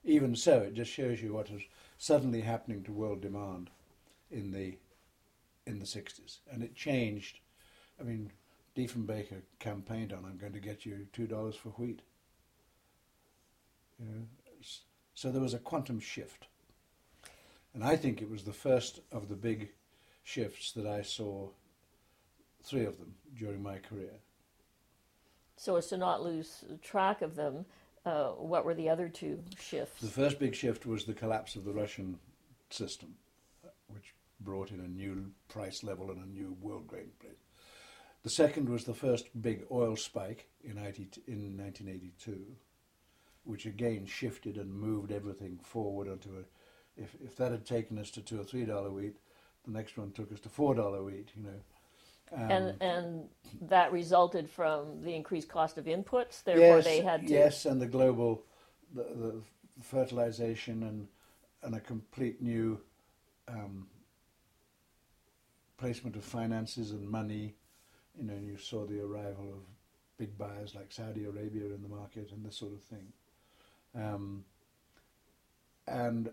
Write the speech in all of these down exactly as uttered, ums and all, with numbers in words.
even so, it just shows you what was suddenly happening to world demand in the in the sixties, and it changed. I mean, Diefenbaker campaigned on, "I'm going to get you two dollars for wheat." You know, so there was a quantum shift, and I think it was the first of the big shifts that I saw. Three of them during my career. So as to not lose track of them, uh, what were the other two shifts? The first big shift was the collapse of the Russian system, which brought in a new price level and a new world grain price. The second was the first big oil spike in nineteen eighty-two, which again shifted and moved everything forward onto a. If if that had taken us to two or three dollar wheat, the next one took us to four dollar wheat. You know. Um, and and that resulted from the increased cost of inputs. Therefore, yes, they had to. Yes, and the global, the, the fertilization and and a complete new um, placement of finances and money. You know, you saw the arrival of big buyers like Saudi Arabia in the market and this sort of thing. Um, and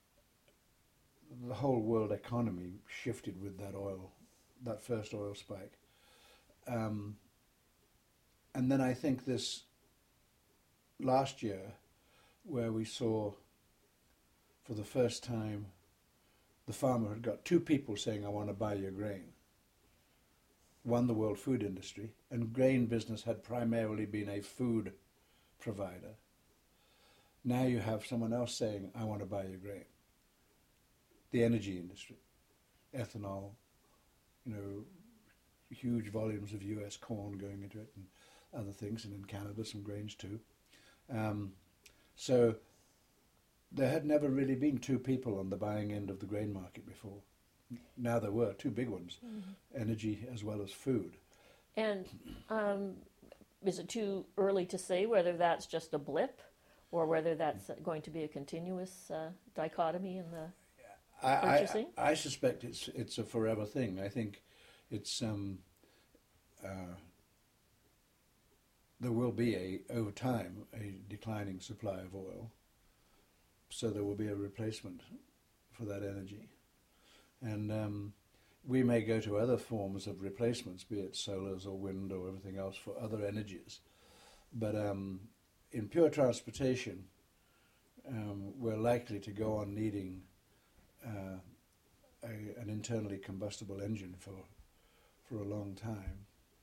the whole world economy shifted with that oil. That first oil spike. Um, and then I think this last year, where we saw for the first time the farmer had got two people saying, "I want to buy your grain." One, the world food industry, and grain business had primarily been a food provider. Now you have someone else saying, "I want to buy your grain." The energy industry, ethanol, you know, huge volumes of U S corn going into it and other things, and in Canada some grains too. Um, so there had never really been two people on the buying end of the grain market before. Now there were two big ones, mm-hmm. energy as well as food. And um, is it too early to say whether that's just a blip or whether that's going to be a continuous uh, dichotomy in the I, purchasing? I, I suspect it's it's a forever thing. I think it's um, uh, there will be a over time a declining supply of oil, so there will be a replacement for that energy, and um, we may go to other forms of replacements, be it solars or wind or everything else for other energies, but um, in pure transportation, um, we're likely to go on needing Uh, a, an internally combustible engine for for a long time.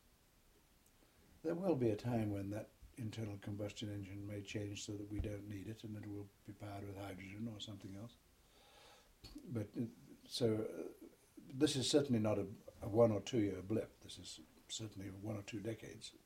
There will be a time when that internal combustion engine may change so that we don't need it and it will be powered with hydrogen or something else. But uh, so uh, this is certainly not a, a one or two year blip. This is certainly one or two decades.